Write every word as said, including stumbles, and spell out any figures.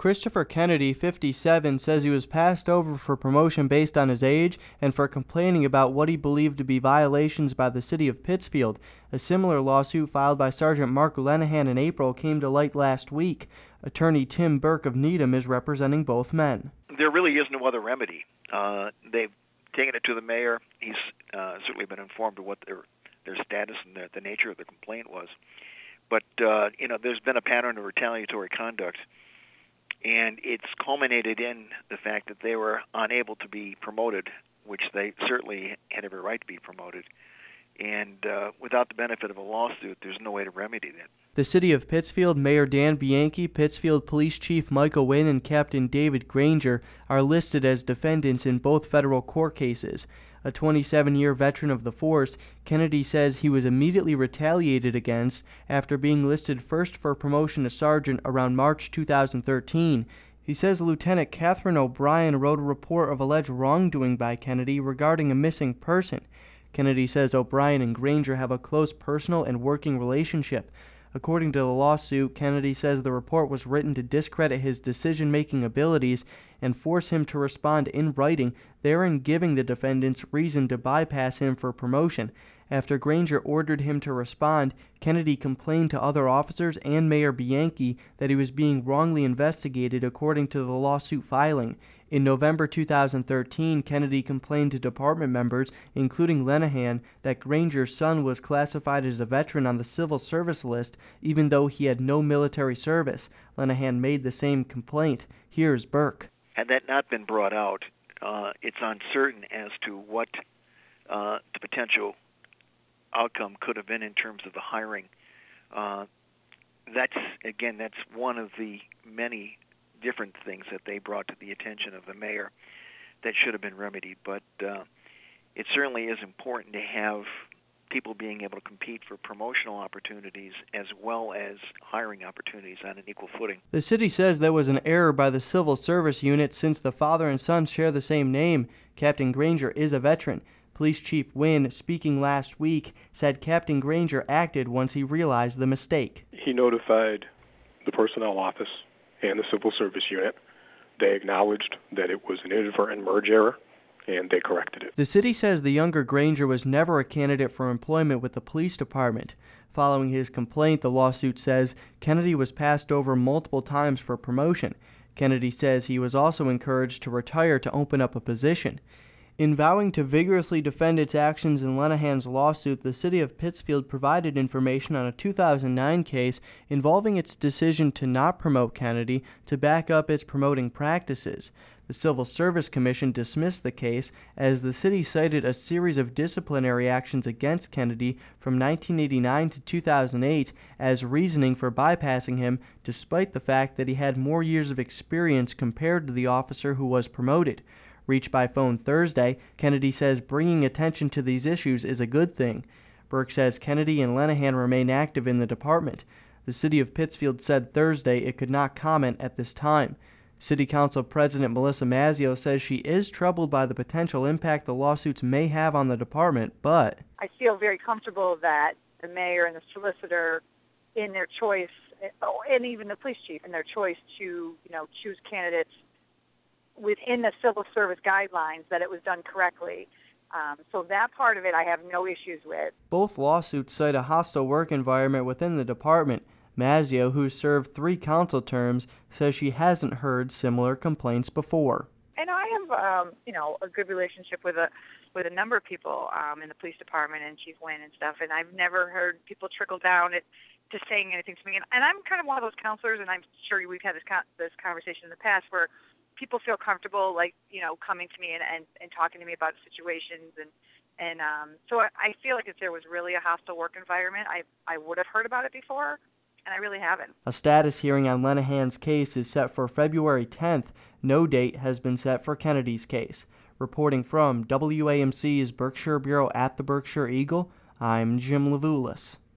Christopher Kennedy, fifty-seven, says he was passed over for promotion based on his age and for complaining about what he believed to be violations by the city of Pittsfield. A similar lawsuit filed by Sergeant Mark Lenahan in April came to light last week. Attorney Tim Burke of Needham is representing both men. There really is no other remedy. Uh, they've taken it to the mayor. He's uh, certainly been informed of what their their status and the, the nature of the complaint was. But, uh, you know, there's been a pattern of retaliatory conduct, and it's culminated in the fact that they were unable to be promoted, which they certainly had every right to be promoted. And uh, without the benefit of a lawsuit, there's no way to remedy that. The City of Pittsfield Mayor Dan Bianchi, Pittsfield Police Chief Michael Wynn, and Captain David Granger are listed as defendants in both federal court cases. A twenty-seven-year veteran of the force, Kennedy says he was immediately retaliated against after being listed first for promotion to sergeant around March two thousand thirteen. He says Lieutenant Catherine O'Brien wrote a report of alleged wrongdoing by Kennedy regarding a missing person. Kennedy says O'Brien and Granger have a close personal and working relationship. According to the lawsuit, Kennedy says the report was written to discredit his decision-making abilities and force him to respond in writing, therein giving the defendants reason to bypass him for promotion. After Granger ordered him to respond, Kennedy complained to other officers and Mayor Bianchi that he was being wrongly investigated according to the lawsuit filing. In November two thousand thirteen, Kennedy complained to department members, including Lenahan, that Granger's son was classified as a veteran on the civil service list, even though he had no military service. Lenahan made the same complaint. Here's Burke. Had that not been brought out, uh, it's uncertain as to what uh, the potential outcome could have been in terms of the hiring. Uh, that's, again, that's one of the many different things that they brought to the attention of the mayor that should have been remedied. But uh, it certainly is important to have people being able to compete for promotional opportunities as well as hiring opportunities on an equal footing. The city says there was an error by the civil service unit since the father and son share the same name. Captain Granger is a veteran. Police Chief Wynn, speaking last week, said Captain Granger acted once he realized the mistake. He notified the personnel office and the civil service unit. They acknowledged that it was an inadvertent merge error, and they corrected it. The city says the younger Granger was never a candidate for employment with the police department. Following his complaint, the lawsuit says Kennedy was passed over multiple times for promotion. Kennedy says he was also encouraged to retire to open up a position. In vowing to vigorously defend its actions in Lenahan's lawsuit, the city of Pittsfield provided information on a two thousand nine case involving its decision to not promote Kennedy to back up its promoting practices. The Civil Service Commission dismissed the case as the city cited a series of disciplinary actions against Kennedy from nineteen eighty-nine to two thousand eight as reasoning for bypassing him, despite the fact that he had more years of experience compared to the officer who was promoted. Reached by phone Thursday, Kennedy says bringing attention to these issues is a good thing. Burke says Kennedy and Lenahan remain active in the department. The city of Pittsfield said Thursday it could not comment at this time. City Council President Melissa Mazzio says she is troubled by the potential impact the lawsuits may have on the department, but I feel very comfortable that the mayor and the solicitor, in their choice, and even the police chief, in their choice to, you know, choose candidates within the civil service guidelines, that it was done correctly. Um, so that part of it I have no issues with. Both lawsuits cite a hostile work environment within the department. Mazzio, who served three council terms, says she hasn't heard similar complaints before. And I have, um, you know, a good relationship with a with a number of people um, in the police department and Chief Wynn and stuff, and I've never heard people trickle down at, to saying anything to me. And, and I'm kind of one of those counselors, and I'm sure we've had this con- this conversation in the past, where people feel comfortable, like, you know, coming to me and, and, and talking to me about situations. And, and um, so I, I feel like if there was really a hostile work environment, I, I would have heard about it before, and I really haven't. A status hearing on Lenahan's case is set for February tenth. No date has been set for Kennedy's case. Reporting from W A M C's Berkshire Bureau at the Berkshire Eagle, I'm Jim Levulis.